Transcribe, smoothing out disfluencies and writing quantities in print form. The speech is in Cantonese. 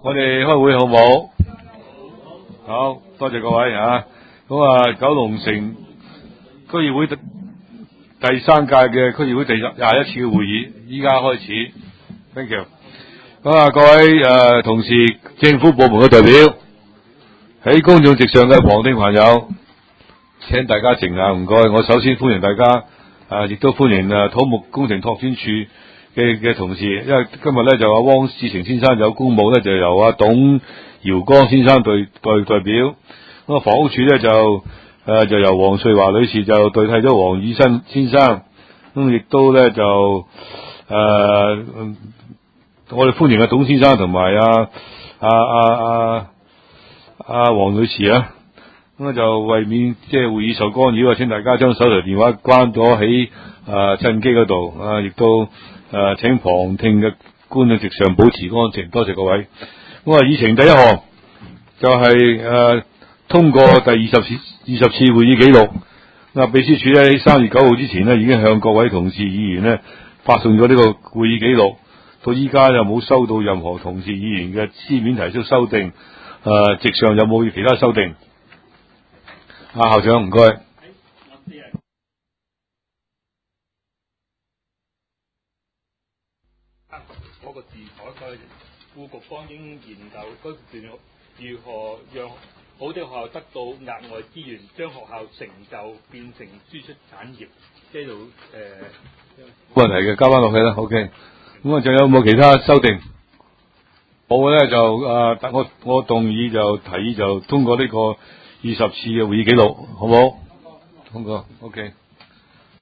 我哋開會好冇？好，多謝各位啊！咁啊，九龍城區議會第三屆嘅區議會第21次嘅會議，依家開始。Thank you。咁啊，各位同事、政府部門嘅代表，喺公眾席上嘅旁聽朋友，請大家靜下，唔該。我首先歡迎大家，亦都歡迎土木工程拓展處嘅同事，因為今日咧就汪志成先生有公務咧，就由董耀光先生代表。咁房屋處咧就由黃瑞華女士就代替咗黃以新先生。咁亦都咧就我哋歡迎董先生同埋黃女士啊。咁就為免會議受干擾，請大家將手提電話關咗喺收音機嗰度，亦都請旁聽嘅觀眾席上保持安靜，多謝各位。咁議程第一項就係通過第20次會議記錄。秘書處咧喺3月9號之前咧已經向各位同事議員咧發送咗呢個會議記錄，到依家又冇收到任何同事議員嘅書面提出修訂。席上有冇其他修訂？校長唔該。 嗰個字改佢，副局方應研究嗰段如何讓好的學校得到額外資源，將學校成就變成輸出產業。呢度冇問題嘅，交翻落去啦。OK。咁仲有冇其他修訂？冇咧就我動議就提議就通過呢個20次嘅會議記錄，好冇？通過。OK。